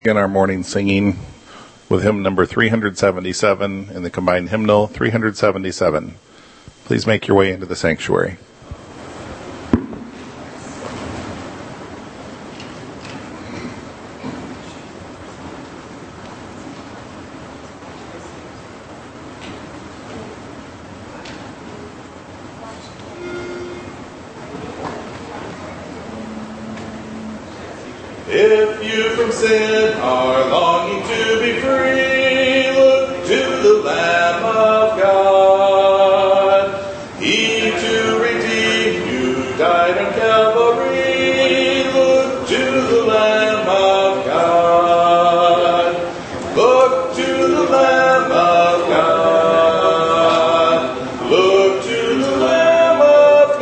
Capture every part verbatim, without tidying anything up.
Begin our morning singing with hymn number three hundred seventy-seven in the combined hymnal three hundred seventy-seven. Please make your way into the sanctuary. If you from sin are longing to be free, look to the Lamb of God. He to redeem you died on Calvary. Look to the Lamb of God. Look to the Lamb of God. Look to the Lamb of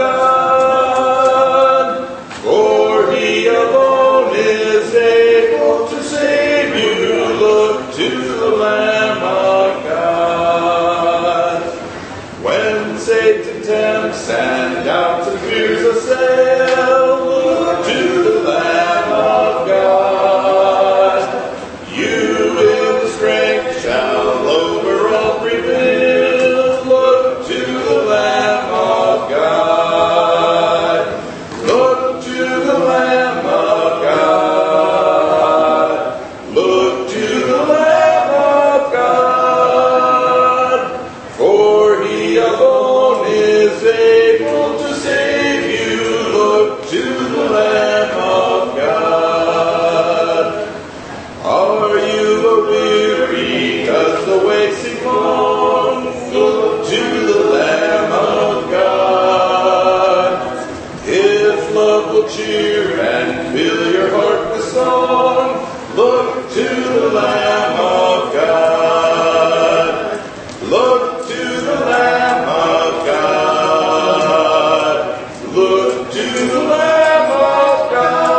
God. For he alone is able to save you. Look to the Lamb of God. When Satan tempts and doubts and fears assail, look to the Lamb of God. You in strength shall over all prevail. Look to the Lamb of God. Look to the Lamb of God. Look to the Lamb of God. For he alone is able to save you. Look to the Lamb of God. Are you weary? Does the way seem long? Look to the Lamb of God. His love will cheer and fill your heart with song. Look to the Lamb of God. Look to the Lamb of God. Look to the Lamb of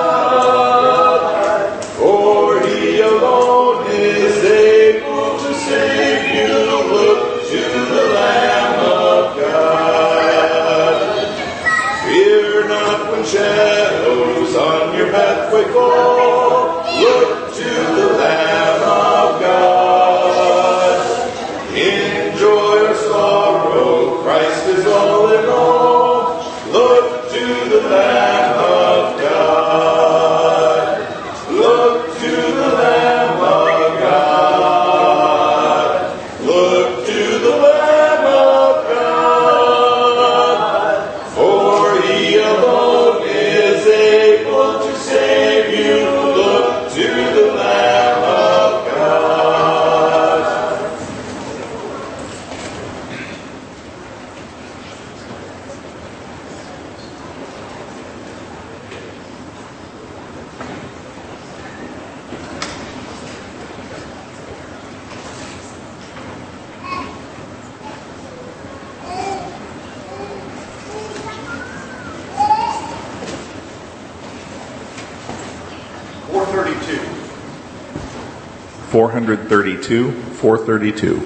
God. For he alone is able to save you. Look to the Lamb of God. Fear not when shadows on your pathway fall. Look to the Lamb of God. In joy or sorrow, Christ is all in all. Look to the Lamb of God. Look to the Lamb of God. Look to the Lamb of God. For he alone is able to save you. Look to the Lamb of God. four thirty-two. four hundred thirty-two, four thirty-two.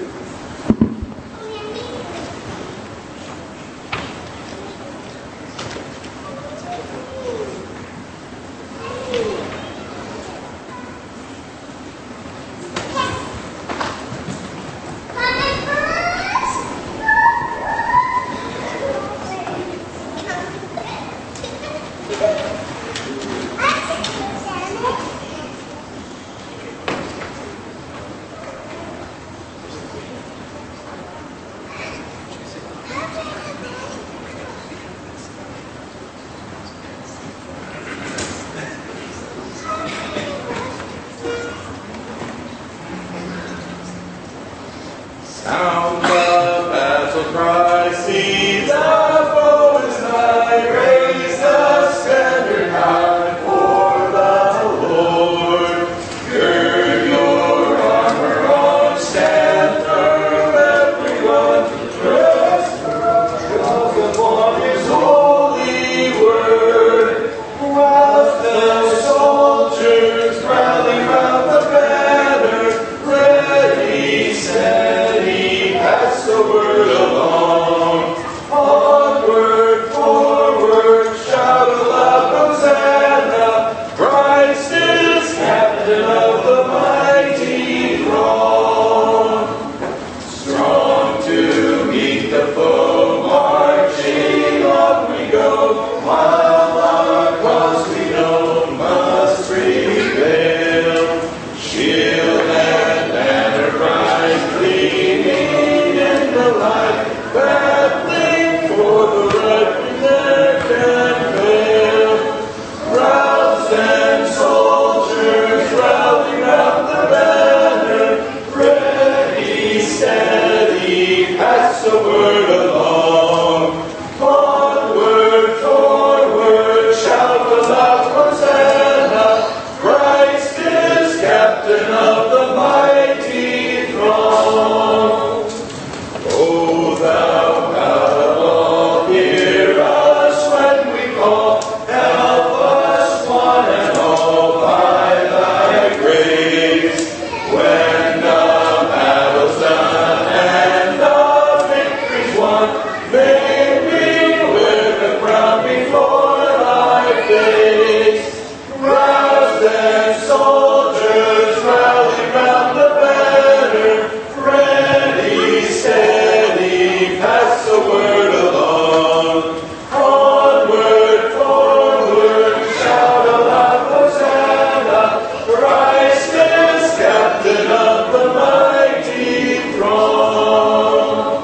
captain of the mighty throng. O thou God of all, hear us when we call. Help us one and all by thy grace. When the battle's done and the victory's won, may we wear the crown before thy face. Rouse then, soldiers, rally round the banner, ready, steady, pass the word along. Onward, forward, shout aloud, Hosanna, Christ is captain of the mighty throng.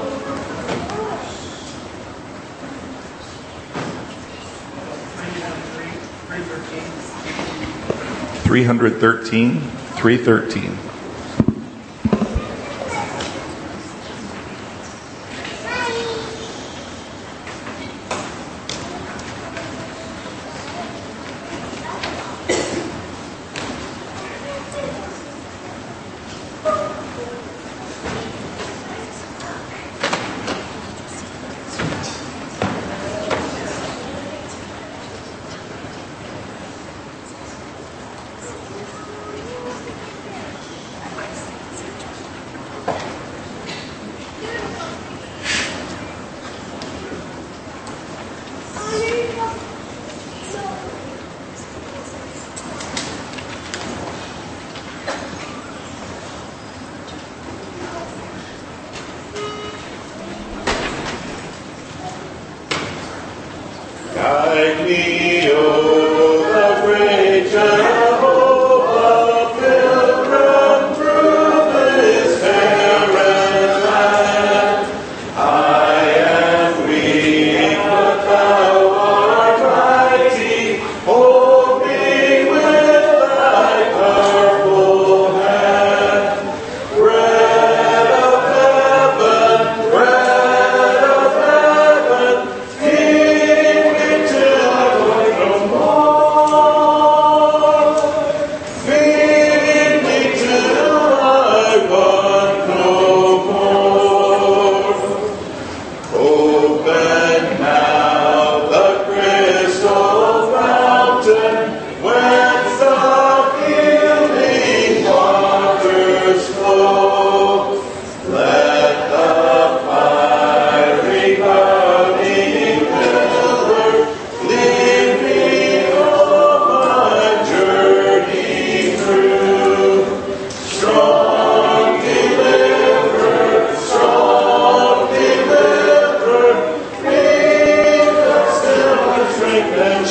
three hundred thirteen, three thirteen. Guide me, O the great Jehovah, pilgrim through this barren land. I am weak, but thou art mighty. Hold me with thy powerful hand. Bread of heaven, bread of heaven, feed me till I want no more. Feed me till I want no more. Open now the crystal fountain, whence the healing waters flow. Let the fiery burning pillar lead me on my journey through. Strong deliverer, strong deliverer, be thou still my strength and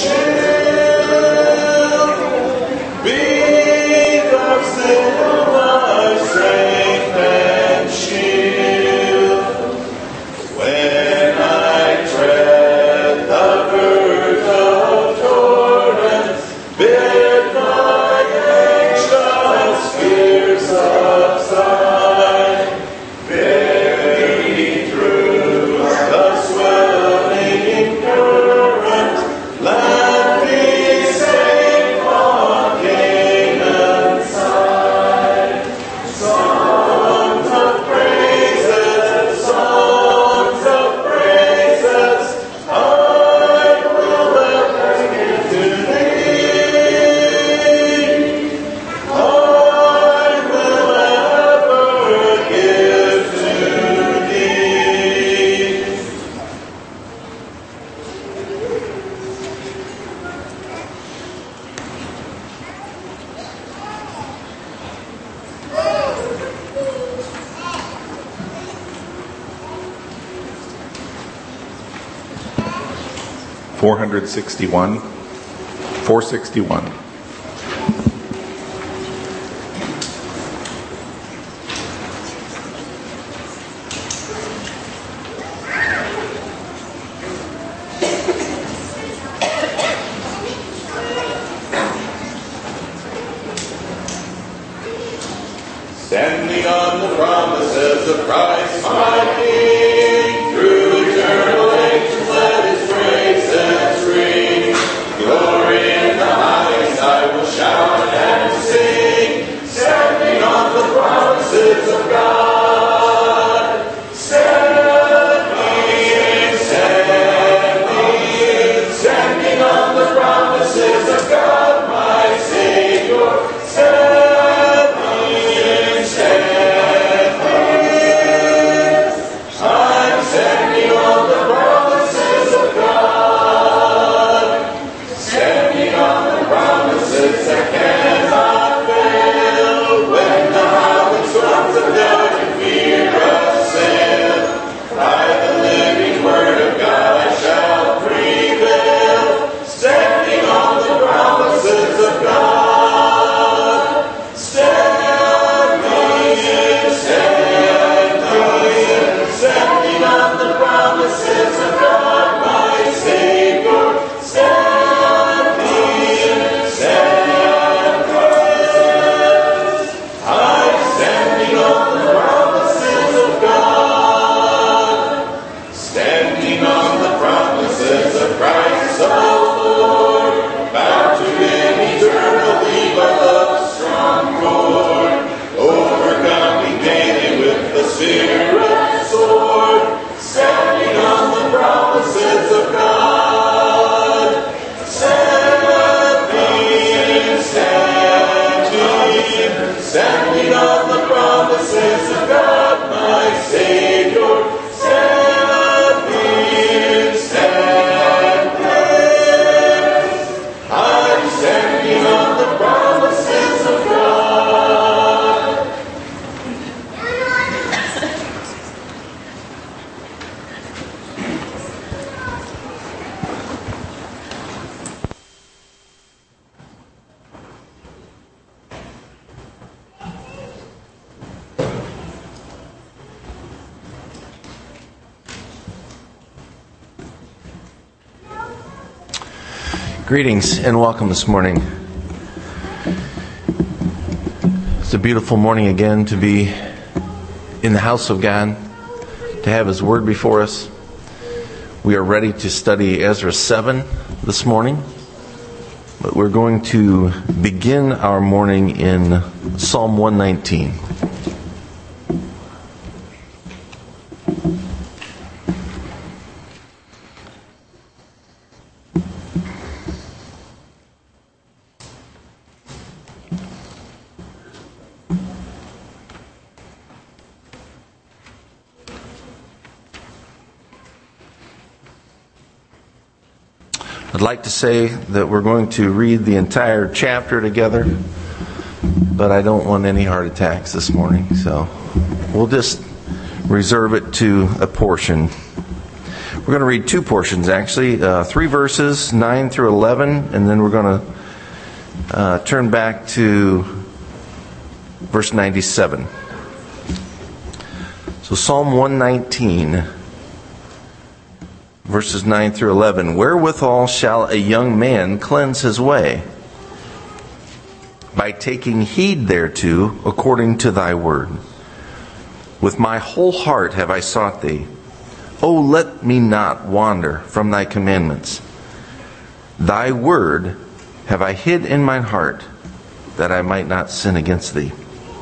shield. Be thou still my strength and shield. When I tread the verge of Jordan, bid my anxious fears subside. Bear me through the swelling current, land me safe on Canaan's side. Songs of praises, songs of praises, I will ever give to thee. I will ever give to thee. four hundred sixty-one, four sixty-one. Standing on the promises of Christ my King, through eternal ages let his praises ring. Glory in the highest I will shout and sing. Greetings and welcome this morning. It's a beautiful morning again to be in the house of God, to have His Word before us. We are ready to study Ezra seven this morning, but we're going to begin our morning in Psalm one nineteen. I'd like to say that we're going to read the entire chapter together, but I don't want any heart attacks this morning, so we'll just reserve it to a portion. We're going to read two portions, actually, uh, three verses, nine through eleven, and then we're going to uh, turn back to verse ninety-seven. So Psalm one nineteen. Verses nine through eleven. Wherewithal shall a young man cleanse his way? By taking heed thereto, according to thy word. With my whole heart have I sought thee. O let me not wander from thy commandments. Thy word have I hid in mine heart, that I might not sin against thee.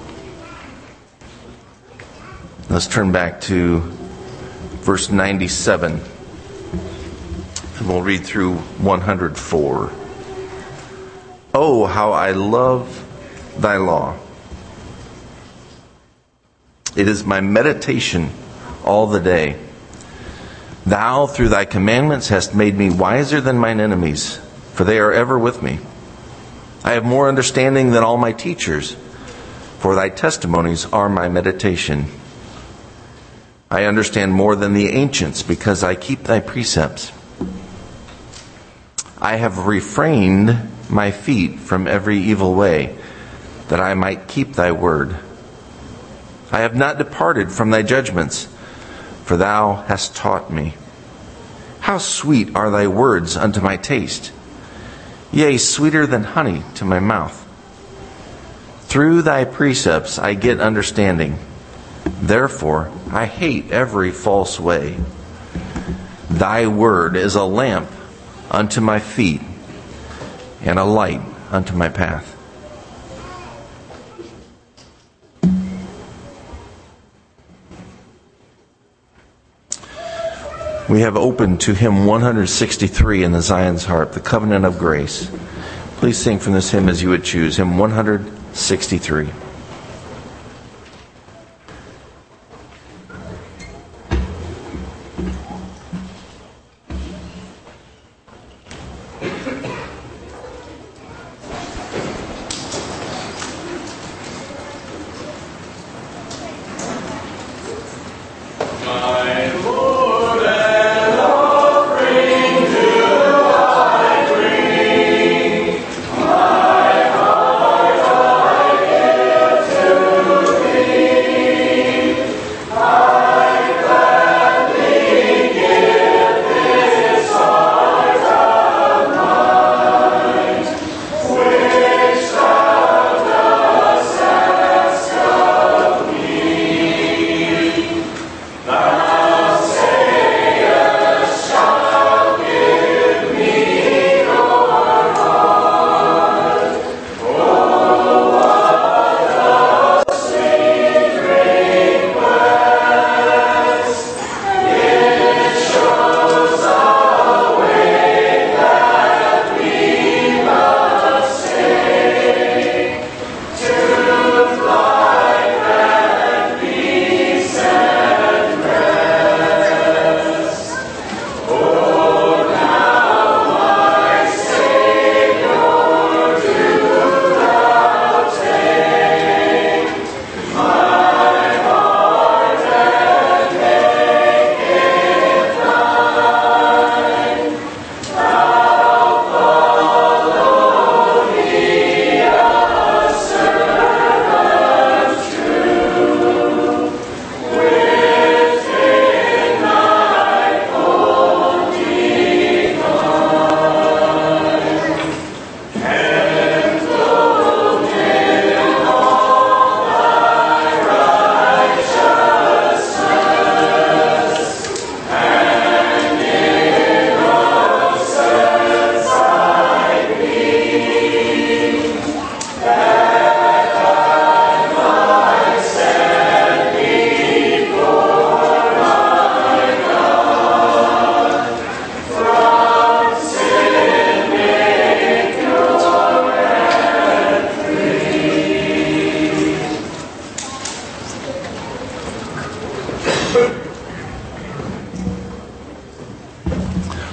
Let's turn back to verse ninety-seven. And we'll read through one hundred four. Oh, how I love thy law. It is my meditation all the day. Thou, through thy commandments, hast made me wiser than mine enemies, for they are ever with me. I have more understanding than all my teachers, for thy testimonies are my meditation. I understand more than the ancients, because I keep thy precepts. I have refrained my feet from every evil way, that I might keep thy word. I have not departed from thy judgments, for thou hast taught me. How sweet are thy words unto my taste, yea, sweeter than honey to my mouth. Through thy precepts I get understanding. Therefore I hate every false way. Thy word is a lamp unto my feet, and a light unto my path. We have opened to hymn one sixty-three in the Zion's Harp, the Covenant of Grace. Please sing from this hymn as you would choose, hymn one sixty-three. Yeah.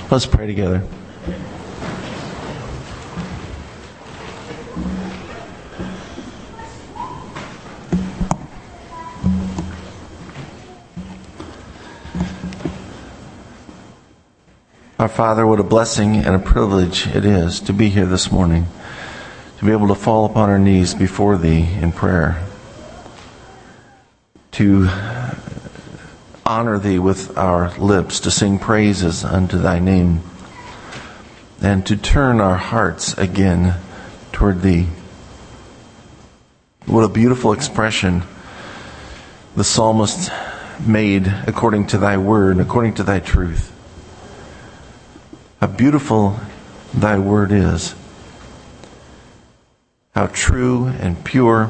Let's pray together. Our Father, what a blessing and a privilege it is to be here this morning, to be able to fall upon our knees before Thee in prayer, to honor Thee with our lips, to sing praises unto Thy name, and to turn our hearts again toward Thee. What a beautiful expression the psalmist made according to Thy word, according to Thy truth. How beautiful Thy word is. How true and pure.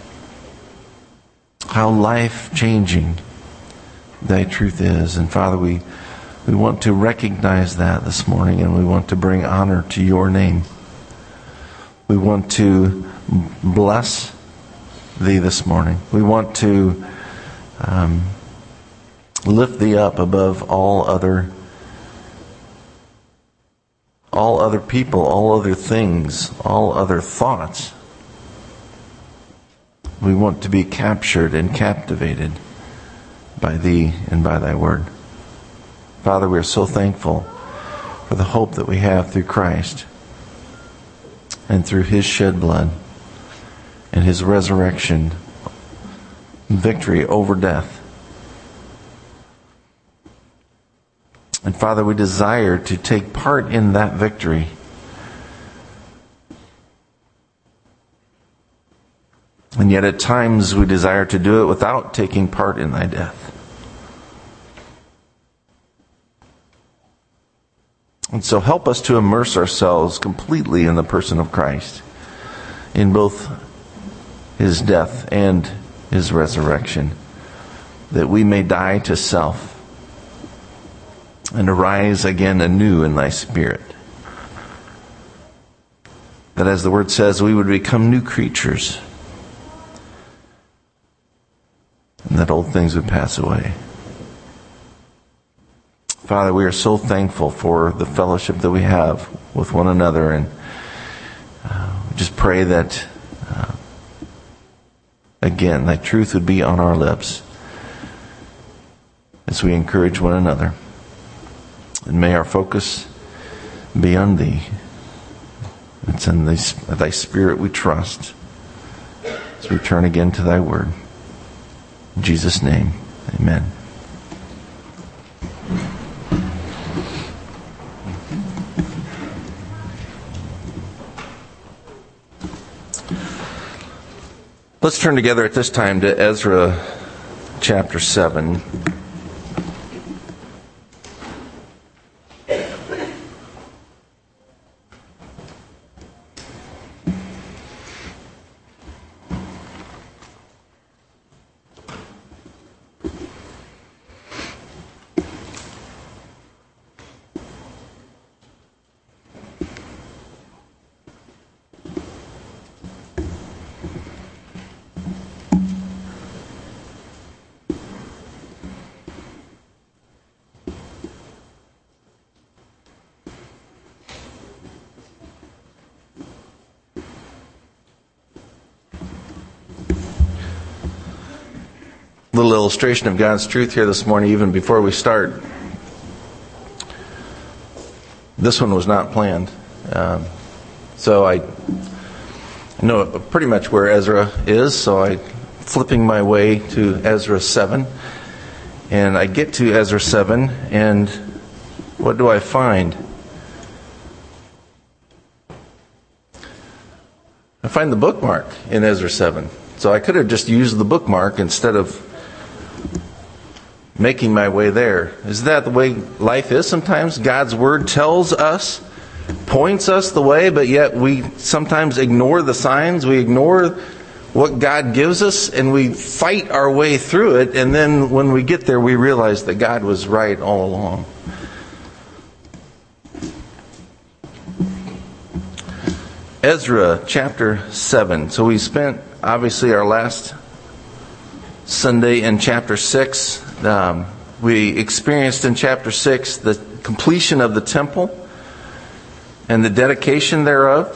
How life-changing Thy truth is. And Father, we, we want to recognize that this morning, and we want to bring honor to Your name. We want to bless Thee this morning. We want to um, lift Thee up above all other all other people, all other things, all other thoughts. We want to be captured and captivated by Thee and by Thy word. Father, we are so thankful for the hope that we have through Christ and through His shed blood and His resurrection, victory over death. And Father, we desire to take part in that victory. And yet at times we desire to do it without taking part in Thy death. And so help us to immerse ourselves completely in the person of Christ, in both His death and His resurrection, that we may die to self and arise again anew in Thy Spirit. That as the Word says, we would become new creatures, and that old things would pass away. Father, we are so thankful for the fellowship that we have with one another, and uh, we just pray that, uh, again, Thy truth would be on our lips as we encourage one another. And may our focus be on Thee. It's in Thy, Thy Spirit we trust as we turn again to Thy word. In Jesus' name, amen. Let's turn together at this time to Ezra chapter seven. Little illustration of God's truth here this morning, even before we start. This one was not planned. Um, so I know pretty much where Ezra is, so I'm flipping my way to Ezra seven. And I get to Ezra seven, and what do I find? I find the bookmark in Ezra seven. So I could have just used the bookmark instead of making my way there. Is that the way life is sometimes? God's Word tells us, points us the way, but yet we sometimes ignore the signs. We ignore what God gives us, and we fight our way through it. And then when we get there, we realize that God was right all along. Ezra chapter seven. So we spent, obviously, our last Sunday in chapter six. Um, we experienced in chapter six the completion of the temple and the dedication thereof.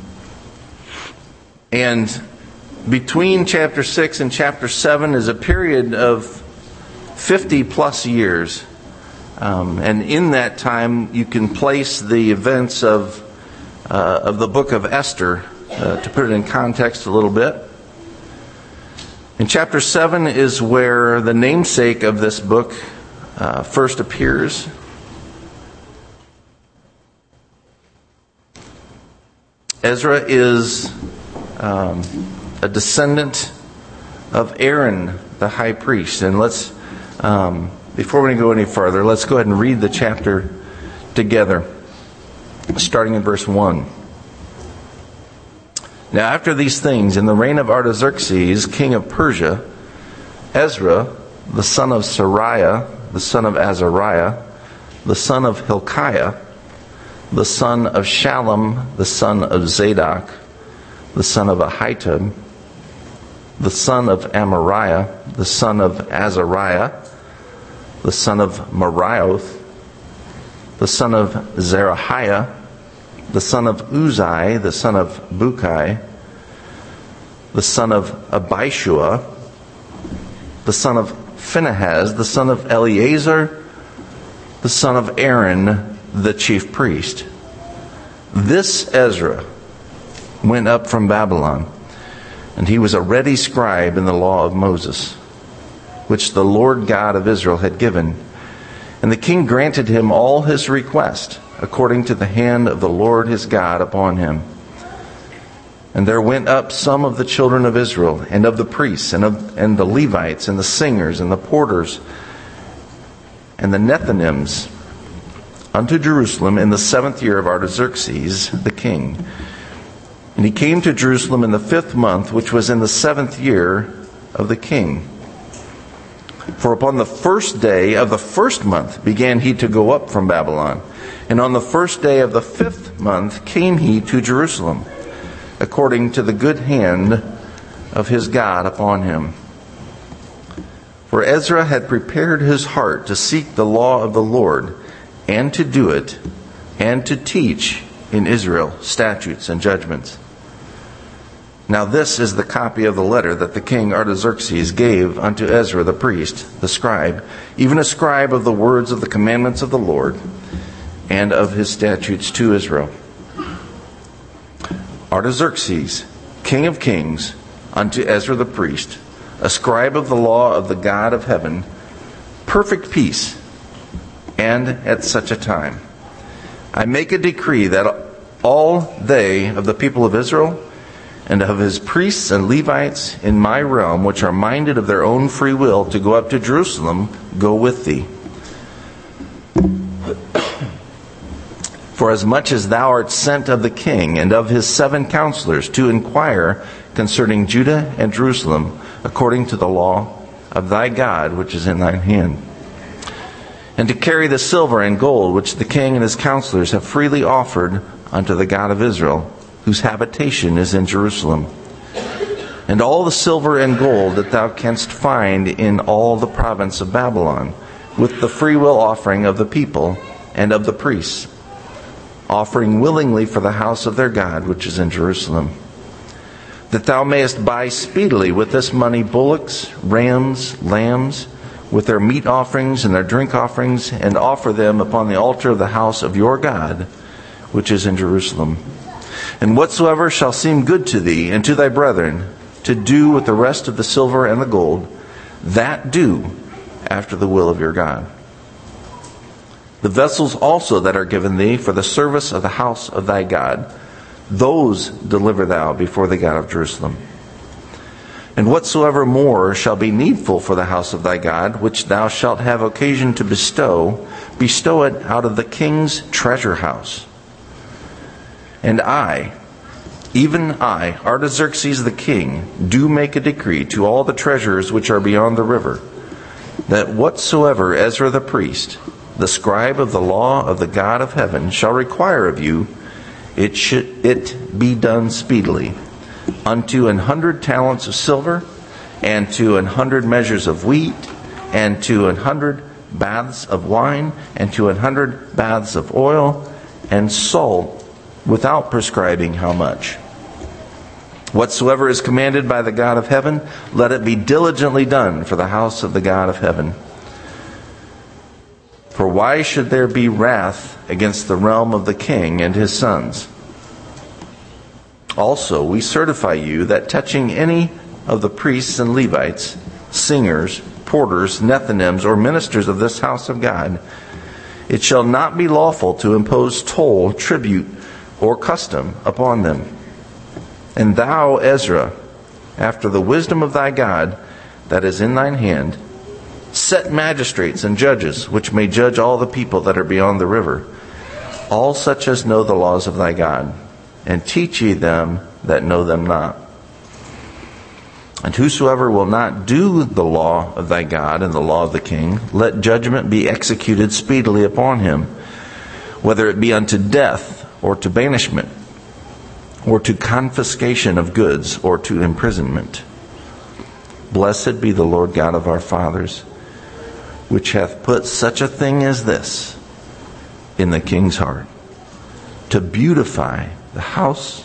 And between chapter six and chapter seven is a period of fifty plus years. Um, and in that time, you can place the events of uh, of the book of Esther, uh, to put it in context a little bit. In chapter seven is where the namesake of this book uh, first appears. Ezra is um, a descendant of Aaron, the high priest. And let's, um, before we go any further, let's go ahead and read the chapter together, starting in verse one. Now after these things, in the reign of Artaxerxes, king of Persia, Ezra, the son of Sariah, the son of Azariah, the son of Hilkiah, the son of Shallum, the son of Zadok, the son of Ahitub, the son of Amariah, the son of Azariah, the son of Marioth, the son of Zerahiah, the son of Uzai, the son of Bukai, the son of Abishua, the son of Phinehas, the son of Eleazar, the son of Aaron, the chief priest. This Ezra went up from Babylon, and he was a ready scribe in the law of Moses, which the Lord God of Israel had given. And the king granted him all his request, according to the hand of the Lord his God upon him. And there went up some of the children of Israel, and of the priests, and of and the Levites, and the singers, and the porters, and the Nethinims, unto Jerusalem in the seventh year of Artaxerxes the king. And he came to Jerusalem in the fifth month, which was in the seventh year of the king. For upon the first day of the first month began he to go up from Babylon. And on the first day of the fifth month came he to Jerusalem, according to the good hand of his God upon him. For Ezra had prepared his heart to seek the law of the Lord, and to do it, and to teach in Israel statutes and judgments. Now this is the copy of the letter that the king Artaxerxes gave unto Ezra the priest, the scribe, even a scribe of the words of the commandments of the Lord, and of his statutes to Israel. Artaxerxes, king of kings, unto Ezra the priest, a scribe of the law of the God of heaven, perfect peace, and at such a time. I make a decree that all they of the people of Israel, and of his priests and Levites in my realm, which are minded of their own free will to go up to Jerusalem, go with thee. For as much as thou art sent of the king and of his seven counselors to inquire concerning Judah and Jerusalem, according to the law of thy God which is in thine hand, and to carry the silver and gold which the king and his counselors have freely offered unto the God of Israel, whose habitation is in Jerusalem, and all the silver and gold that thou canst find in all the province of Babylon, with the freewill offering of the people and of the priests, offering willingly for the house of their God which is in Jerusalem, that thou mayest buy speedily with this money bullocks, rams, lambs, with their meat offerings and their drink offerings, and offer them upon the altar of the house of your God which is in Jerusalem. And whatsoever shall seem good to thee and to thy brethren, to do with the rest of the silver and the gold, that do after the will of your God. The vessels also that are given thee for the service of the house of thy God, those deliver thou before the God of Jerusalem. And whatsoever more shall be needful for the house of thy God, which thou shalt have occasion to bestow, bestow it out of the king's treasure house. And I, even I, Artaxerxes the king, do make a decree to all the treasurers which are beyond the river, that whatsoever Ezra the priest, the scribe of the law of the God of heaven, shall require of you, it should it be done speedily, unto an hundred talents of silver, and to an hundred measures of wheat, and to an hundred baths of wine, and to a hundred baths of oil, and salt, without prescribing how much. Whatsoever is commanded by the God of heaven, let it be diligently done for the house of the God of heaven. For why should there be wrath against the realm of the king and his sons? Also, we certify you that touching any of the priests and Levites, singers, porters, Nethinims, or ministers of this house of God, it shall not be lawful to impose toll, tribute, or custom upon them. And thou, Ezra, after the wisdom of thy God that is in thine hand, set magistrates and judges, which may judge all the people that are beyond the river, all such as know the laws of thy God, and teach ye them that know them not. And whosoever will not do the law of thy God and the law of the king, let judgment be executed speedily upon him, whether it be unto death, or to banishment, or to confiscation of goods, or to imprisonment. Blessed be the Lord God of our fathers, which hath put such a thing as this in the king's heart, to beautify the house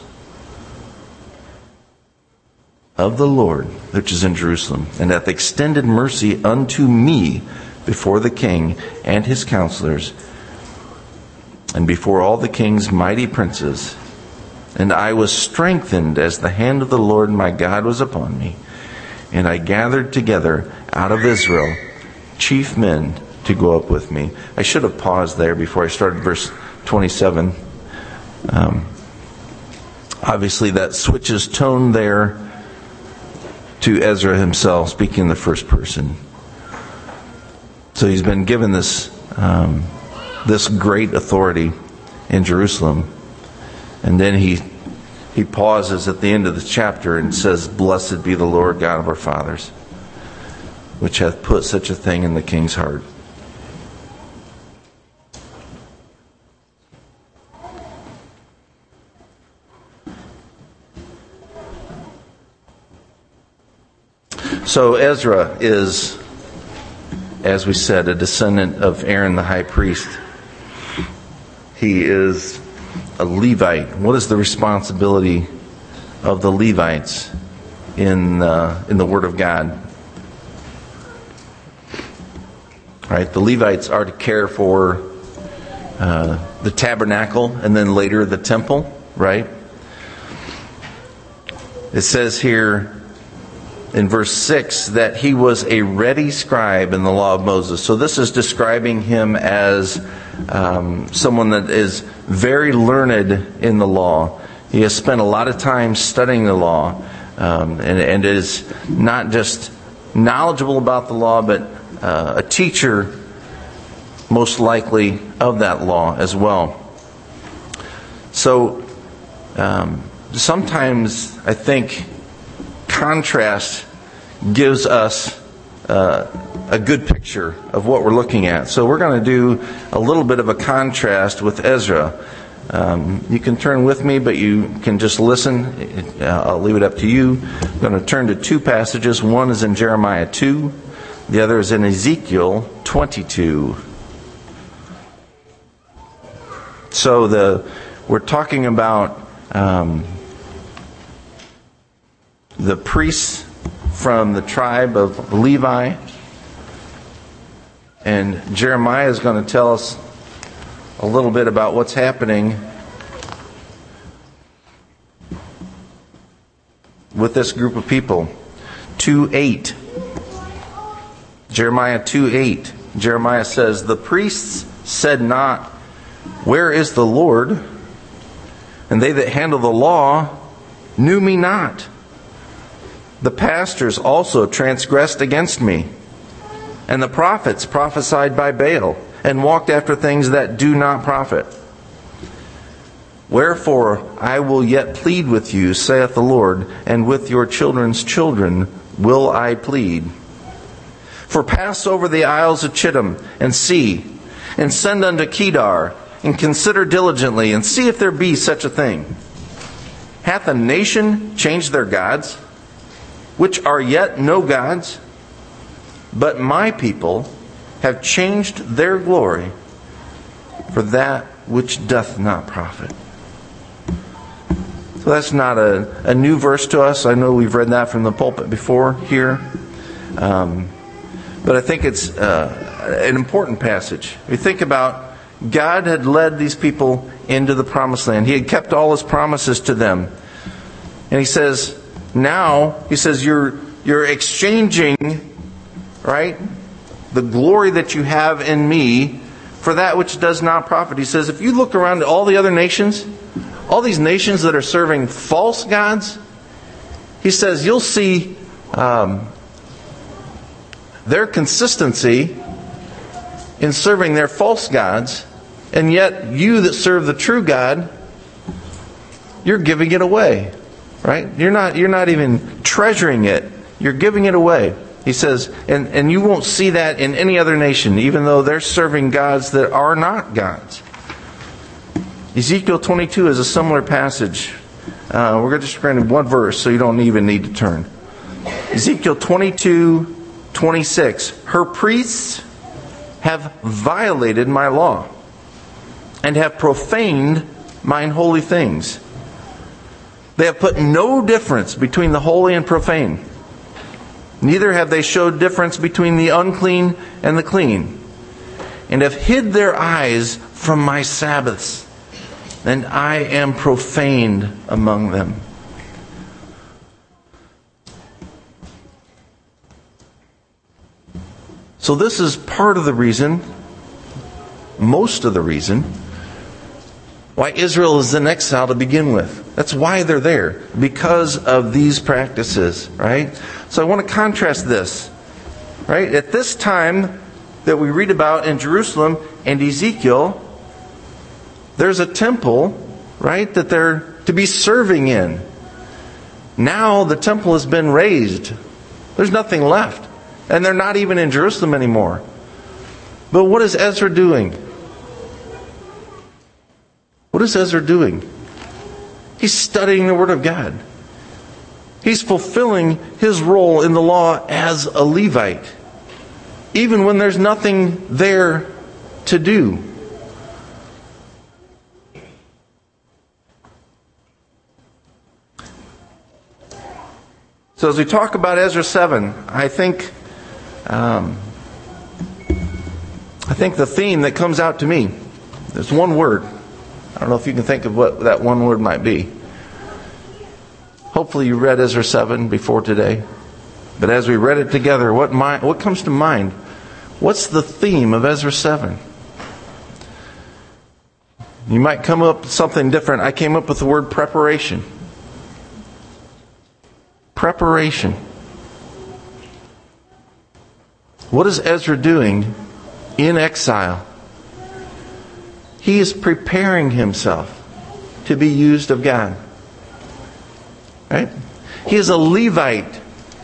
of the Lord, which is in Jerusalem, and hath extended mercy unto me before the king and his counselors, and before all the king's mighty princes. And I was strengthened as the hand of the Lord my God was upon me. And I gathered together out of Israel chief men to go up with me. I should have paused there before I started verse twenty-seven. Um, obviously that switches tone there to Ezra himself, speaking in the first person. So he's been given this um, this great authority in Jerusalem. And then he he pauses at the end of the chapter and says, Blessed be the Lord God of our fathers, which hath put such a thing in the king's heart. So Ezra is, as we said, a descendant of Aaron the high priest. He is a Levite. What is the responsibility of the Levites in uh, in the Word of God? Right, the Levites are to care for uh, the tabernacle and then later the temple. Right. It says here in verse six that he was a ready scribe in the law of Moses. So this is describing him as um, someone that is very learned in the law. He has spent a lot of time studying the law, um, and, and is not just knowledgeable about the law, but uh, a teacher, most likely, of that law as well. So um, sometimes I think contrast gives us uh, a good picture of what we're looking at. So we're going to do a little bit of a contrast with Ezra. Um, you can turn with me, but you can just listen. Uh, I'll leave it up to you. I'm going to turn to two passages. One is in Jeremiah two. The other is in Ezekiel twenty-two. So the we're talking about um, the priests from the tribe of Levi. And Jeremiah is going to tell us a little bit about what's happening with this group of people. two eight. Jeremiah two eight. Jeremiah says, The priests said not, Where is the Lord? And they that handle the law knew me not. The pastors also transgressed against me. And the prophets prophesied by Baal, and walked after things that do not profit. Wherefore I will yet plead with you, saith the Lord, and with your children's children will I plead. For pass over the isles of Chittim, and see, and send unto Kedar, and consider diligently, and see if there be such a thing. Hath a nation changed their gods, which are yet no gods? But my people have changed their glory for that which doth not profit. So that's not a, a new verse to us. I know we've read that from the pulpit before here. Um, but I think it's uh, an important passage. We think about God had led these people into the promised land. He had kept all His promises to them. And He says, now, He says, you're, you're exchanging, right, the glory that you have in me for that which does not profit. He says, if you look around at all the other nations, all these nations that are serving false gods, He says, you'll see um, their consistency in serving their false gods, and yet you that serve the true God, you're giving it away, right? You're not, you're not even treasuring it. You're giving it away. He says, and, and you won't see that in any other nation, even though they're serving gods that are not gods. Ezekiel twenty-two is a similar passage. Uh, we're just going to one verse, so you don't even need to turn. Ezekiel twenty-two, twenty-six. Her priests have violated my law and have profaned mine holy things. They have put no difference between the holy and profane. Neither have they showed difference between the unclean and the clean, and have hid their eyes from my Sabbaths, and I am profaned among them. So this is part of the reason, most of the reason, why Israel is in exile to begin with. That's why they're there, because of these practices, right? So I want to contrast this, right? At this time that we read about in Jerusalem and Ezekiel, there's a temple, right, that they're to be serving in. Now the temple has been razed. There's nothing left. And they're not even in Jerusalem anymore. But what is Ezra doing? What is Ezra doing? He's studying the Word of God. He's fulfilling his role in the law as a Levite, even when there's nothing there to do. So as we talk about Ezra seven, I think um, I think the theme that comes out to me, there's one word. I don't know if you can think of what that one word might be. Hopefully you read Ezra seven before today. But as we read it together, what mind, what comes to mind? What's the theme of Ezra seven? You might come up with something different. I came up with the word preparation. Preparation. What is Ezra doing in exile? He is preparing himself to be used of God. Right? He is a Levite.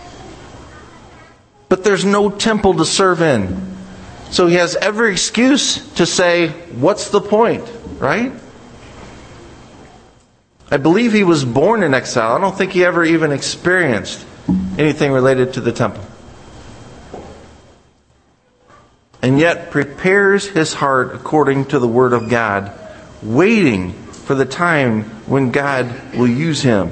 But there's no temple to serve in. So he has every excuse to say, what's the point? Right? I believe he was born in exile. I don't think he ever even experienced anything related to the temple. And yet prepares his heart according to the Word of God, waiting for the time when God will use him.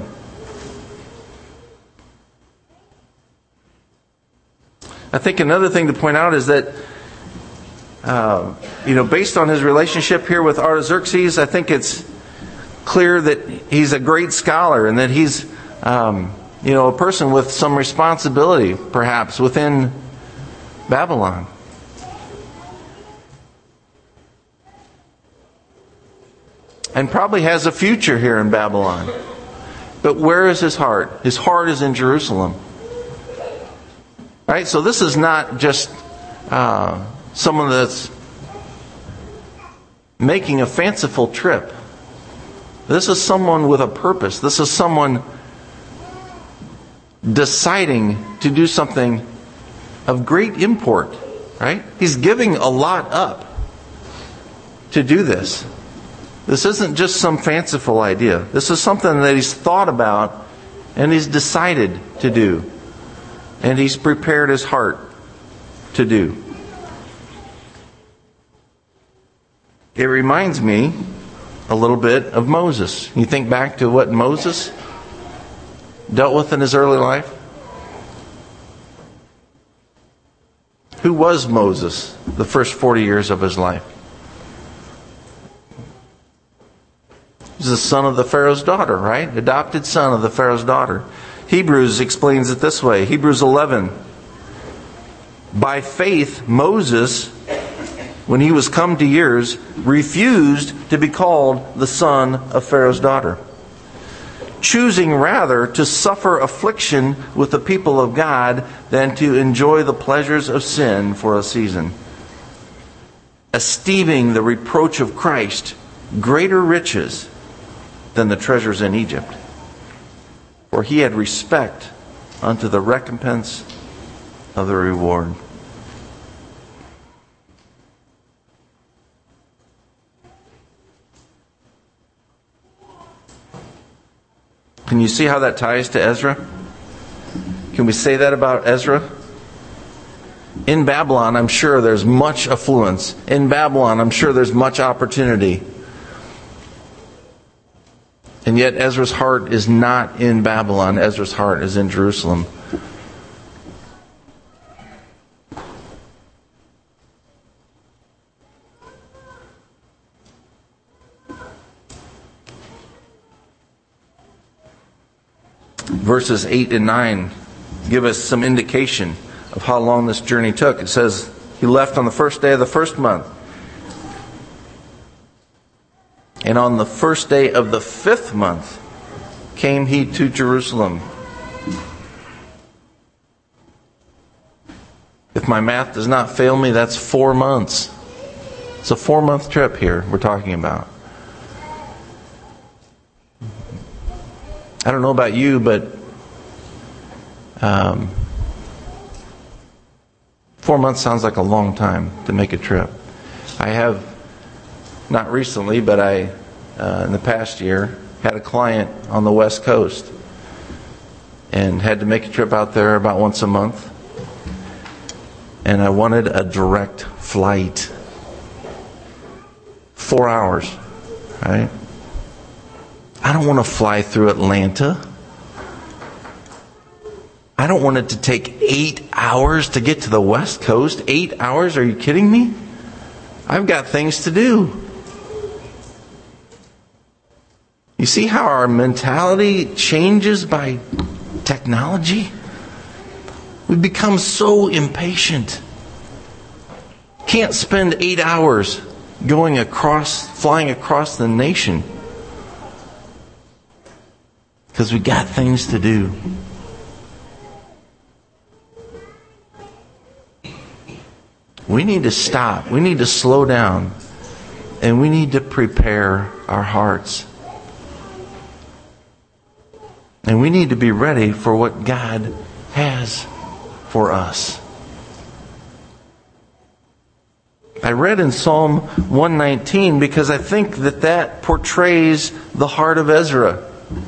I think another thing to point out is that, uh, you know, based on his relationship here with Artaxerxes, I think it's clear that he's a great scholar and that he's, um, you know, a person with some responsibility, perhaps, within Babylon. And probably has a future here in Babylon. But where is his heart? His heart is in Jerusalem. Right? So this is not just uh, someone that's making a fanciful trip. This is someone with a purpose. This is someone deciding to do something of great import. Right? He's giving a lot up to do this. This isn't just some fanciful idea. This is something that he's thought about and he's decided to do. And he's prepared his heart to do. it reminds me a little bit of Moses. You think back to what Moses dealt with in his early life? Who was Moses the first forty years of his life? He's the son of the Pharaoh's daughter, right? Adopted son of the Pharaoh's daughter. Hebrews explains it this way. Hebrews eleven. By faith, Moses, when he was come to years, refused to be called the son of Pharaoh's daughter, choosing rather to suffer affliction with the people of God than to enjoy the pleasures of sin for a season, esteeming the reproach of Christ greater riches than the treasures in Egypt. For he had respect unto the recompense of the reward. Can you see how that ties to Ezra? Can we say that about Ezra? In Babylon, I'm sure there's much affluence. In Babylon, I'm sure there's much opportunity. And yet Ezra's heart is not in Babylon. Ezra's heart is in Jerusalem. Verses eight and nine give us some indication of how long this journey took. It says, he left on the first day of the first month. And on the first day of the fifth month came he to Jerusalem. If my math does not fail me, that's four months. It's a four-month trip here we're talking about. I don't know about you, but um, four months sounds like a long time to make a trip. I have, not recently, but I, uh, in the past year, had a client on the West Coast and had to make a trip out there about once a month. And I wanted a direct flight. Four hours, right? I don't want to fly through Atlanta. I don't want it to take eight hours to get to the West Coast. Eight hours? Are you kidding me? I've got things to do. You see how our mentality changes by technology? We become so impatient. Can't spend eight hours going across, flying across the nation. Because we got things to do. We need to stop. We need to slow down. And we need to prepare our hearts. And we need to be ready for what God has for us. I read in Psalm one nineteen because I think that that portrays the heart of Ezra.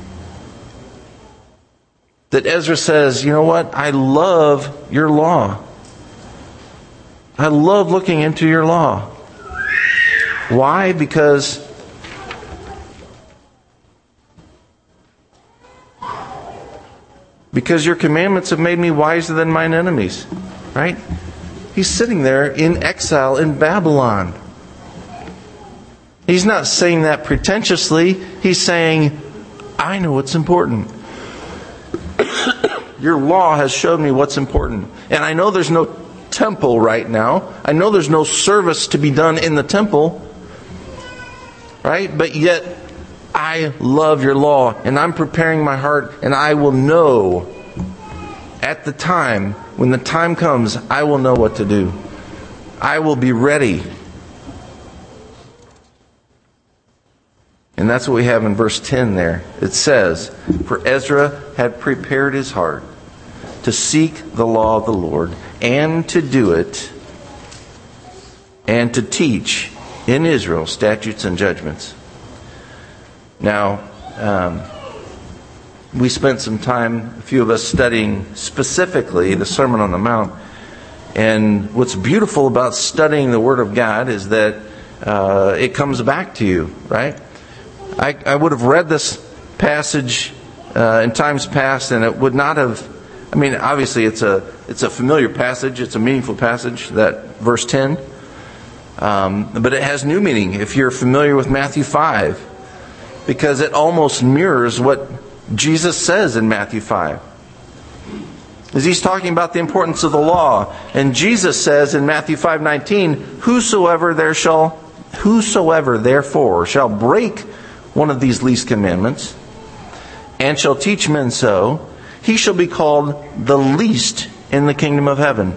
That Ezra says, you know what? I love your law. I love looking into your law. Why? Because because your commandments have made me wiser than mine enemies. Right? He's sitting there in exile in Babylon. He's not saying that pretentiously. He's saying, I know what's important. Your law has showed me what's important. And I know there's no temple right now. I know there's no service to be done in the temple. Right? But yet, I love your law. And I'm preparing my heart. And I will know at the time, when the time comes, I will know what to do. I will be ready. And that's what we have in verse ten there. It says, for Ezra had prepared his heart to seek the law of the Lord and to do it and to teach in Israel statutes and judgments. Now, um, we spent some time, a few of us, studying specifically the Sermon on the Mount. And what's beautiful about studying the Word of God is that uh, it comes back to you, right? I, I would have read this passage uh, in times past, and it would not have. I mean, obviously, it's a it's a familiar passage. It's a meaningful passage. That verse ten, um, but it has new meaning if you're familiar with Matthew five, because it almost mirrors what Jesus says in Matthew five. As he's talking about the importance of the law, and Jesus says in Matthew five nineteen, "Whosoever there shall, whosoever therefore shall break one of these least commandments, and shall teach men so, he shall be called the least in the kingdom of heaven.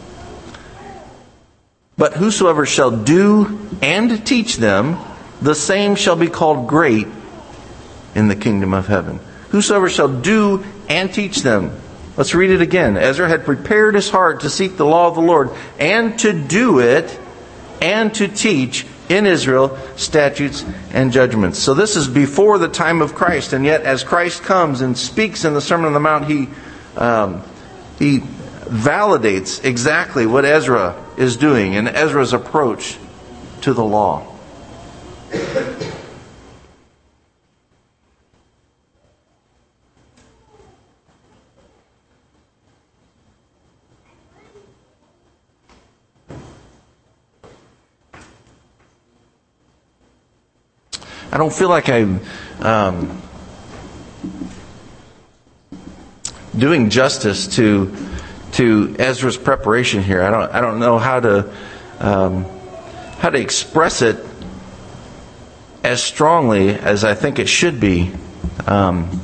But whosoever shall do and teach them, the same shall be called great in the kingdom of heaven." Whosoever shall do and teach them. Let's read it again. Ezra had prepared his heart to seek the law of the Lord, and to do it, and to teach in Israel statutes and judgments. So this is before the time of Christ, and yet as Christ comes and speaks in the Sermon on the Mount, he um, he validates exactly what Ezra is doing and Ezra's approach to the law. I don't feel like I'm um, doing justice to to Ezra's preparation here. I don't I don't know how to um, how to express it as strongly as I think it should be. Um,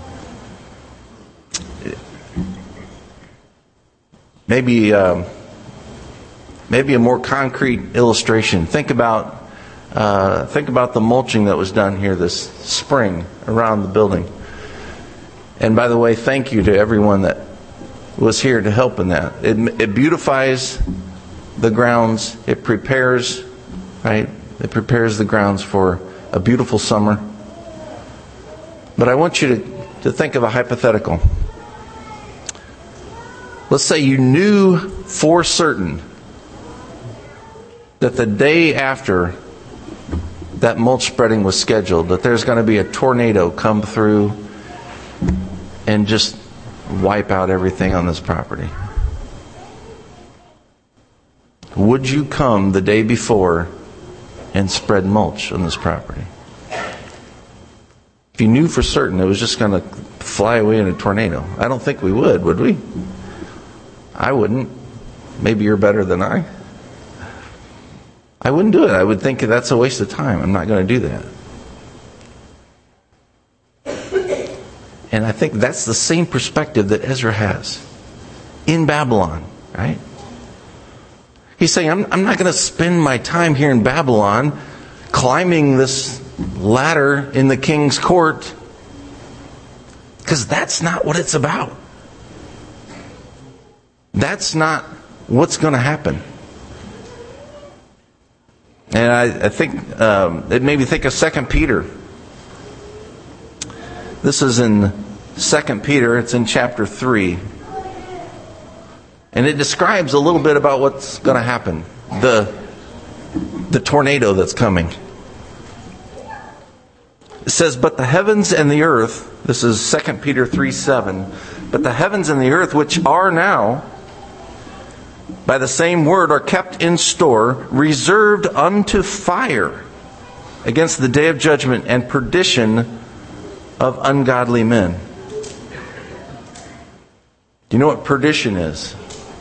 maybe um, maybe a more concrete illustration. Think about. Uh, think about the mulching that was done here this spring around the building. And by the way, thank you to everyone that was here to help in that. It, it beautifies the grounds. It prepares, right? It prepares the grounds for a beautiful summer. But I want you to, to think of a hypothetical. Let's say you knew for certain that the day after that mulch spreading was scheduled, that there's going to be a tornado come through and just wipe out everything on this property. Would you come the day before and spread mulch on this property? If you knew for certain it was just going to fly away in a tornado, I don't think we would, would we? I wouldn't. Maybe you're better than I. I wouldn't do it. I would think that's a waste of time. I'm not going to do that. And I think that's the same perspective that Ezra has in Babylon, right? He's saying, I'm, I'm not going to spend my time here in Babylon climbing this ladder in the king's court, because that's not what it's about. That's not what's going to happen. And I, I think um, it made me think of Second Peter. This is in Second Peter. It's in chapter three. And it describes a little bit about what's going to happen. The, the tornado that's coming. It says, "But the heavens and the earth," this is Second Peter three seven, "but the heavens and the earth which are now, by the same word are kept in store, reserved unto fire against the day of judgment and perdition of ungodly men." Do you know what perdition is?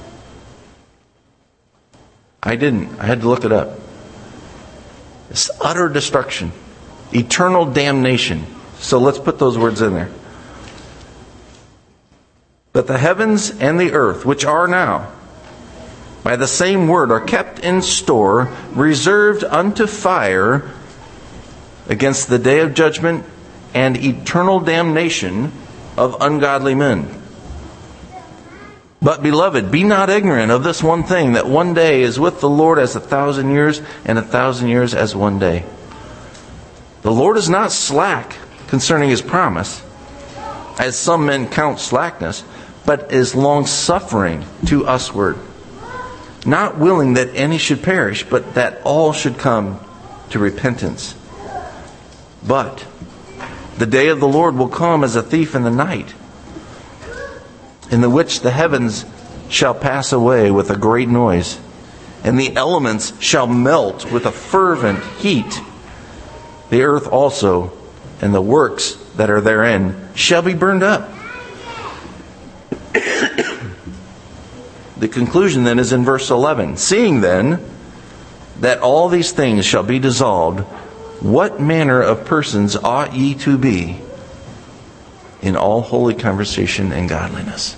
I didn't. I had to look it up. It's utter destruction. Eternal damnation. So let's put those words in there. "But the heavens and the earth, which are now, by the same word are kept in store, reserved unto fire against the day of judgment and eternal damnation of ungodly men. But, beloved, be not ignorant of this one thing, that one day is with the Lord as a thousand years, and a thousand years as one day. The Lord is not slack concerning His promise, as some men count slackness, but is long-suffering to usward, not willing that any should perish, but that all should come to repentance. But the day of the Lord will come as a thief in the night, in the which the heavens shall pass away with a great noise, and the elements shall melt with a fervent heat. The earth also and the works that are therein shall be burned up. The conclusion then is in verse eleven. Seeing then that all these things shall be dissolved, what manner of persons ought ye to be in all holy conversation and godliness?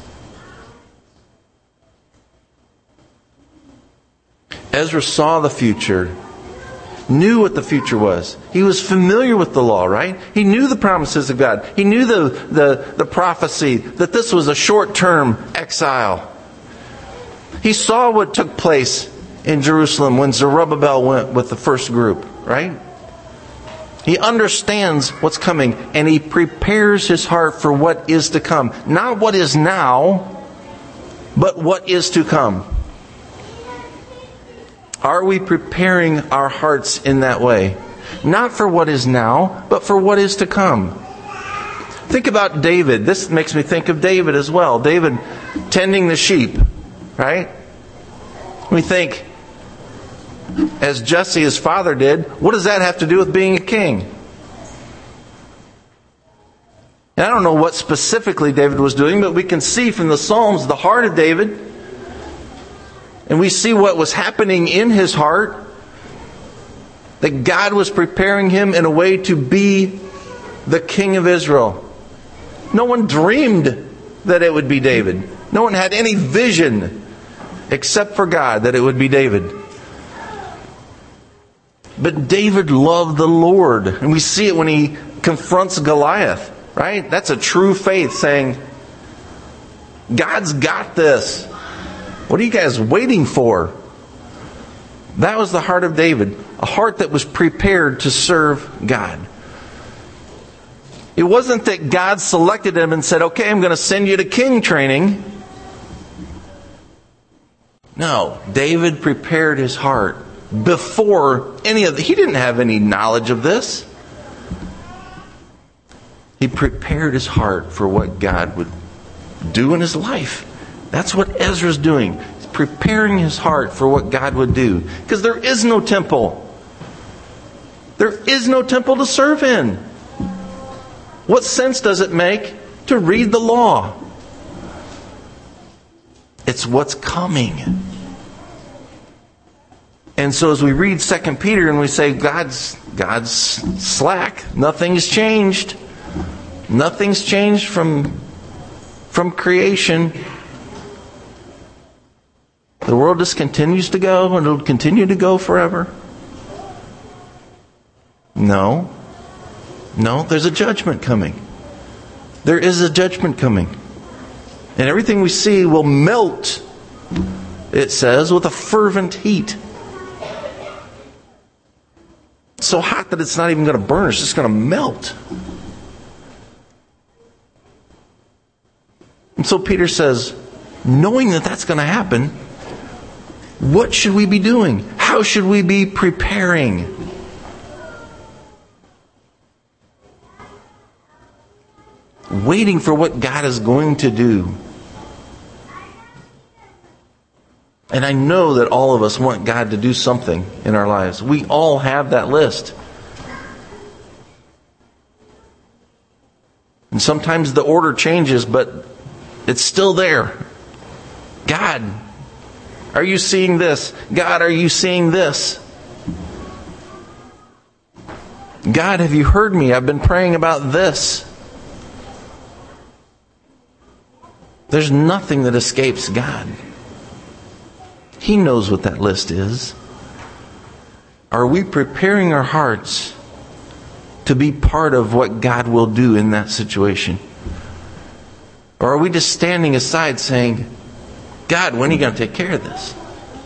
Ezra saw the future, knew what the future was. He was familiar with the law, right? He knew the promises of God. He knew the, the, the prophecy that this was a short-term exile. He saw what took place in Jerusalem when Zerubbabel went with the first group, right? He understands what's coming, and he prepares his heart for what is to come. Not what is now, but what is to come. Are we preparing our hearts in that way? Not for what is now, but for what is to come. Think about David. This makes me think of David as well. David tending the sheep, right? We think, as Jesse, his father, did, what does that have to do with being a king? And I don't know what specifically David was doing, but we can see from the Psalms the heart of David. And we see what was happening in his heart. That God was preparing him in a way to be the king of Israel. No one dreamed that it would be David. No one had any vision except for God that it would be David. But David loved the Lord. And we see it when he confronts Goliath. Right? That's a true faith saying, God's got this. What are you guys waiting for? That was the heart of David. A heart that was prepared to serve God. It wasn't that God selected him and said, okay, I'm going to send you to king training. No, David prepared his heart before any of the, he didn't have any knowledge of this. He prepared his heart for what God would do in his life. That's what Ezra's doing. He's preparing his heart for what God would do. Because there is no temple. There is no temple to serve in. What sense does it make to read the law? It's what's coming. And so as we read Second Peter and we say God's God's slack, nothing's changed. Nothing's changed from from creation. The world just continues to go and it'll continue to go forever. No. No, there's a judgment coming. There is a judgment coming. And everything we see will melt, it says, with a fervent heat. It's so hot that it's not even going to burn, it's just going to melt. And so Peter says, knowing that that's going to happen, what should we be doing? How should we be preparing? Waiting for what God is going to do. And I know that all of us want God to do something in our lives. We all have that list. And sometimes the order changes, but it's still there. God, are you seeing this? God, are you seeing this? God, have you heard me? I've been praying about this. There's nothing that escapes God. He knows what that list is. Are we preparing our hearts to be part of what God will do in that situation? Or are we just standing aside saying, God, when are you going to take care of this?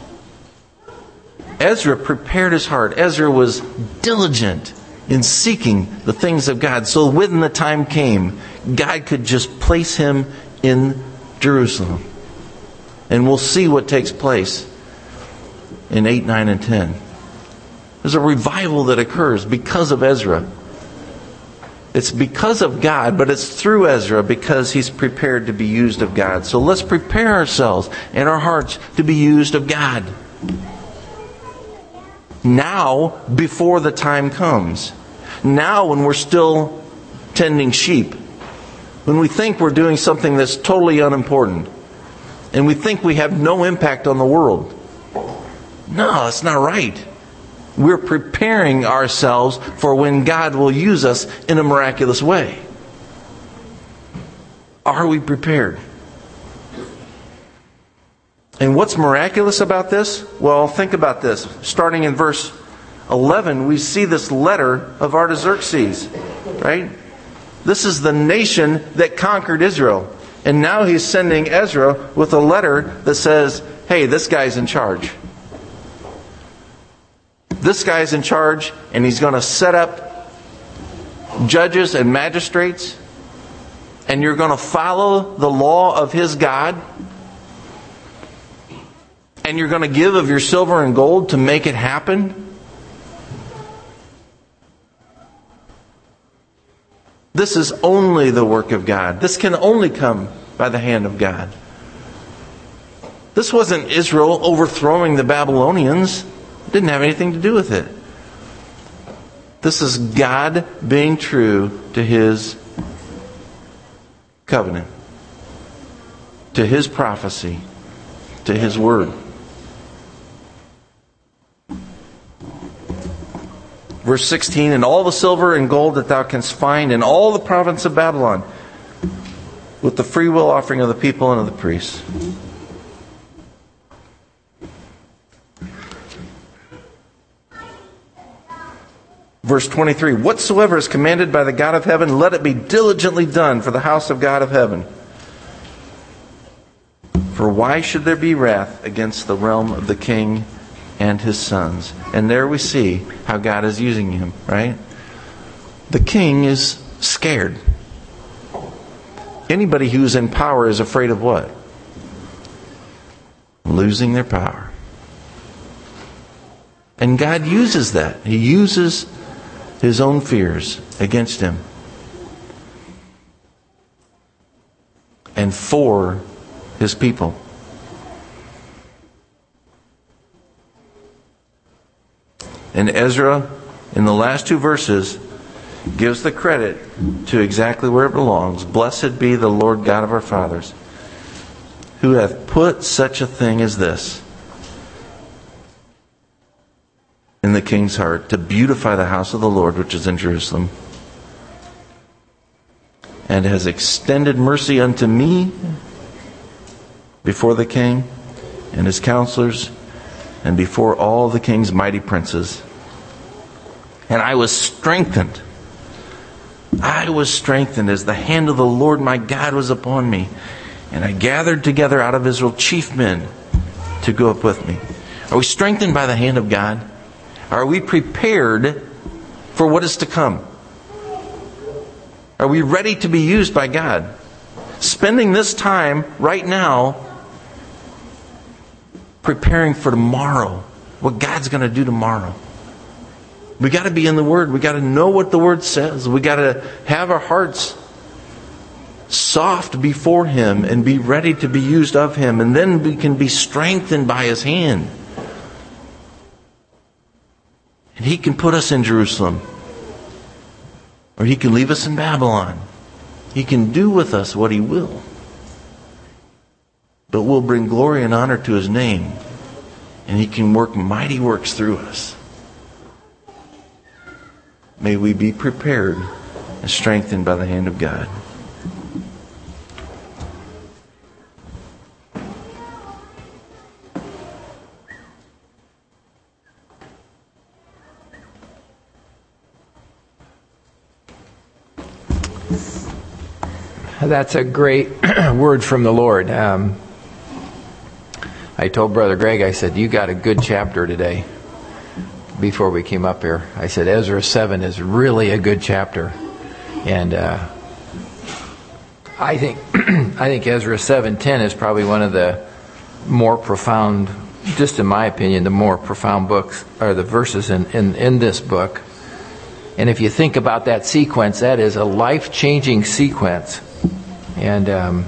Ezra prepared his heart. Ezra was diligent in seeking the things of God. So when the time came, God could just place him in Jerusalem. And we'll see what takes place in eight, nine, and ten. There's a revival that occurs because of Ezra. It's because of God, but it's through Ezra because he's prepared to be used of God. So let's prepare ourselves and our hearts to be used of God. Now, before the time comes. Now, when we're still tending sheep. When we think we're doing something that's totally unimportant. And we think we have no impact on the world. No, that's not right. We're preparing ourselves for when God will use us in a miraculous way. Are we prepared? And what's miraculous about this? Well, think about this. Starting in verse eleven, we see this letter of Artaxerxes, right? This is the nation that conquered Israel. And now he's sending Ezra with a letter that says, hey, this guy's in charge. This guy's in charge, and he's going to set up judges and magistrates, and you're going to follow the law of his God, and you're going to give of your silver and gold to make it happen. This is only the work of God. This can only come by the hand of God. This wasn't Israel overthrowing the Babylonians. It didn't have anything to do with it. This is God being true to His covenant, to His prophecy, to His word. Verse sixteen, and all the silver and gold that thou canst find in all the province of Babylon, with the freewill offering of the people and of the priests. Verse twenty-three, whatsoever is commanded by the God of heaven, let it be diligently done for the house of God of heaven. For why should there be wrath against the realm of the king and his sons? And there we see how God is using him, right? The king is scared. Anybody who's in power is afraid of what? Losing their power. And God uses that. He uses His own fears against him. And for His people. And Ezra, in the last two verses, gives the credit to exactly where it belongs. Blessed be the Lord God of our fathers, who hath put such a thing as this in the king's heart, to beautify the house of the Lord which is in Jerusalem, and has extended mercy unto me before the king and his counselors, and before all the king's mighty princes. And I was strengthened. I was strengthened as the hand of the Lord my God was upon me. And I gathered together out of Israel chief men to go up with me. Are we strengthened by the hand of God? Are we prepared for what is to come? Are we ready to be used by God? Spending this time right now preparing for tomorrow, what God's going to do tomorrow. We got to be in the Word. We got to know what the Word says. We got to have our hearts soft before Him and be ready to be used of Him. And then we can be strengthened by His hand. And He can put us in Jerusalem. Or He can leave us in Babylon. He can do with us what He will. But we'll bring glory and honor to His name. And He can work mighty works through us. May we be prepared and strengthened by the hand of God. That's a great word from the Lord. Um, I told Brother Greg, I said, you got a good chapter today. Before we came up here, I said, Ezra seven is really a good chapter. And uh, I think I think Ezra seven ten is probably one of the more profound just in my opinion, the more profound books are the verses in, in, in this book. And if you think about that sequence, that is a life-changing sequence. And um,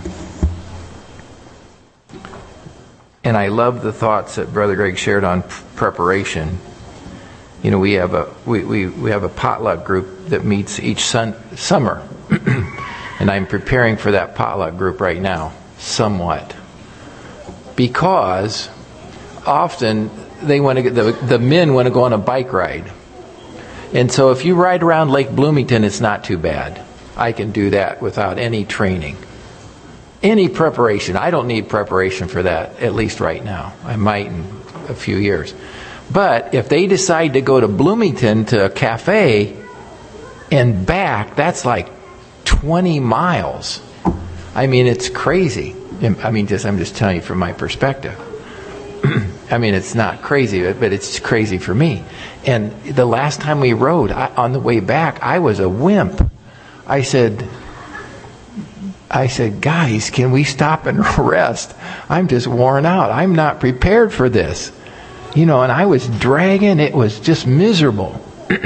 and I love the thoughts that Brother Greg shared on preparation. You know, we have a we, we, we have a potluck group that meets each sun, summer. And I'm preparing for that potluck group right now, somewhat. Because often they want to get, the, the men want to go on a bike ride. And so if you ride around Lake Bloomington, it's not too bad. I can do that without any training. Any preparation. I don't need preparation for that, at least right now. I might in a few years. But if they decide to go to Bloomington to a cafe and back, that's like twenty miles. I mean, it's crazy. I mean, just I'm just telling you from my perspective. I mean, it's not crazy, but it's crazy for me. And the last time we rode, I, on the way back, I was a wimp. I said, I said, guys, can we stop and rest? I'm just worn out. I'm not prepared for this. You know, and I was dragging. It was just miserable.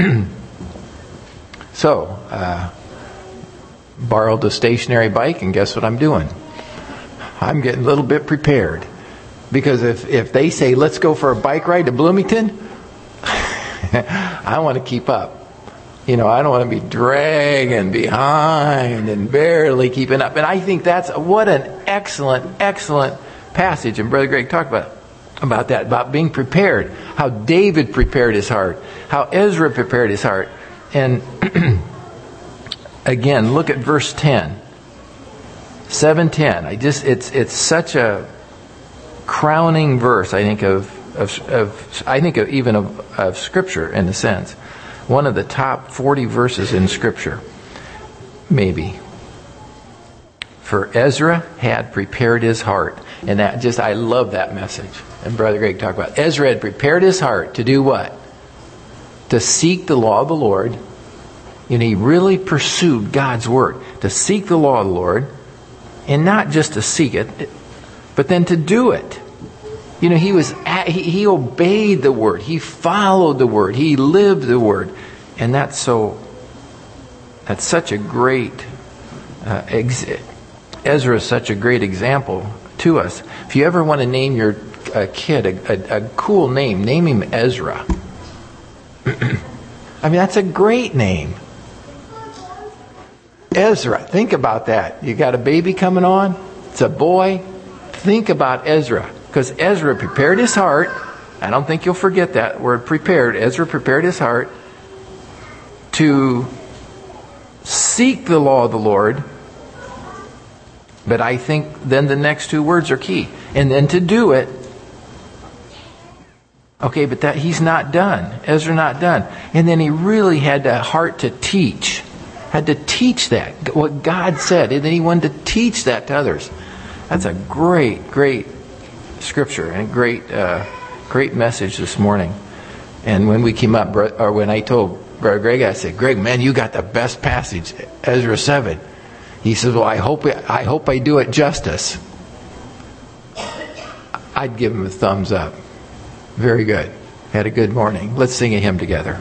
So, uh, borrowed a stationary bike, and guess what I'm doing? I'm getting a little bit prepared. Because if, if they say, let's go for a bike ride to Bloomington, I want to keep up. You know, I don't want to be dragging behind and barely keeping up. And I think that's, what an excellent, excellent passage. And Brother Greg talked about, about that, about being prepared. How David prepared his heart. How Ezra prepared his heart. And again, look at verse ten. seven ten. I just, it's, it's such a crowning verse, I think, of, of, of I think of even of, of Scripture in a sense. One of the top forty verses in Scripture, maybe. For Ezra had prepared his heart. And that just, I love that message. And Brother Greg talked about it. Ezra had prepared his heart to do what? To seek the law of the Lord. And he really pursued God's Word. To seek the law of the Lord. And not just to seek it, but then to do it. You know, he was at, he, he obeyed the Word. He followed the Word. He lived the Word. And that's so, that's such a great, uh, ex, Ezra is such a great example to us. If you ever want to name your uh, kid a, a, a cool name, name him Ezra. I mean, that's a great name. Ezra, think about that. You got a baby coming on, it's a boy. Think about Ezra. Because Ezra prepared his heart. I don't think you'll forget that word, prepared. Ezra prepared his heart to seek the law of the Lord. But I think then the next two words are key. And then to do it. Okay, but that he's not done. Ezra not done. And then he really had the heart to teach. Had to teach that, what God said. And then he wanted to teach that to others. That's a great, great scripture and great, uh, great message this morning. And when we came up, or when I told Brother Greg, I said, Greg, man, you got the best passage, Ezra seven. He says, well, I hope, I hope I do it justice. I'd give him a thumbs up. Very good. Had a good morning. Let's sing a hymn together.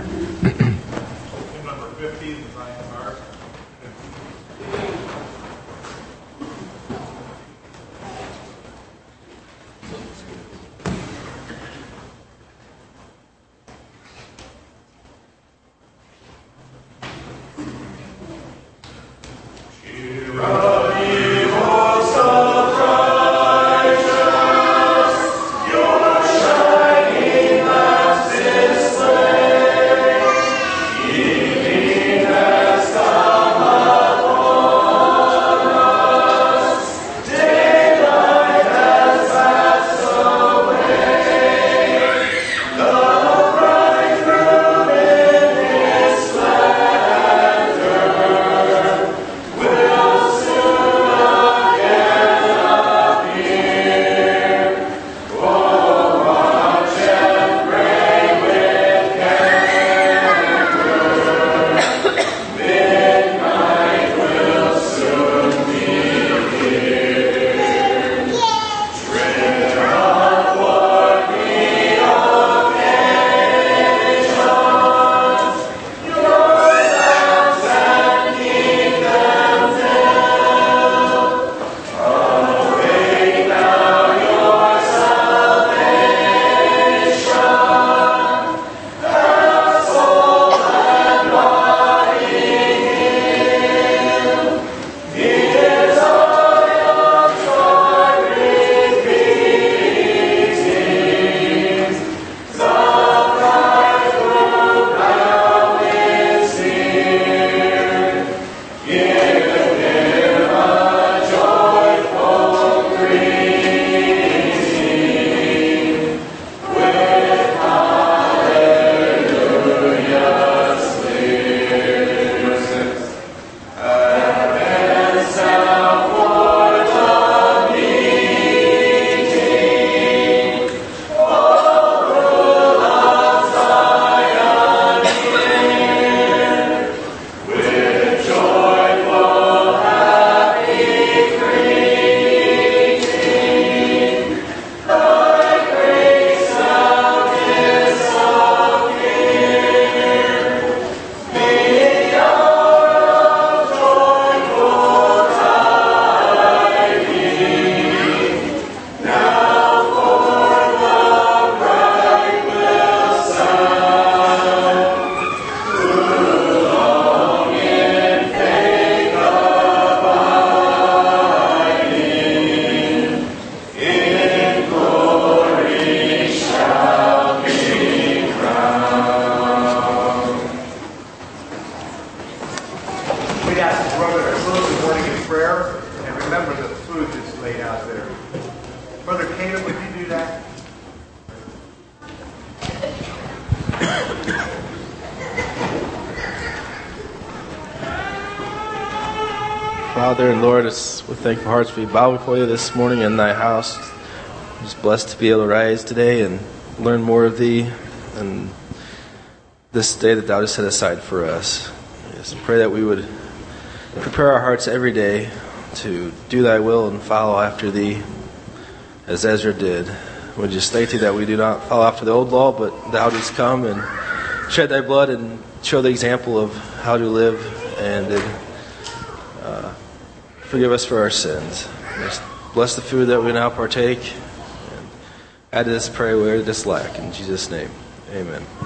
Father and Lord, it's with thankful hearts we bow before you this morning in thy house. I'm just blessed to be able to rise today and learn more of thee and this day that thou hast set aside for us. I just pray that we would prepare our hearts every day to do thy will and follow after thee as Ezra did. We just thank thee that we do not follow after the old law, but thou didst come and shed thy blood and show the example of how to live and did, uh, forgive us for our sins. Just bless the food that we now partake and add to this prayer where it is lack. In Jesus' name, amen.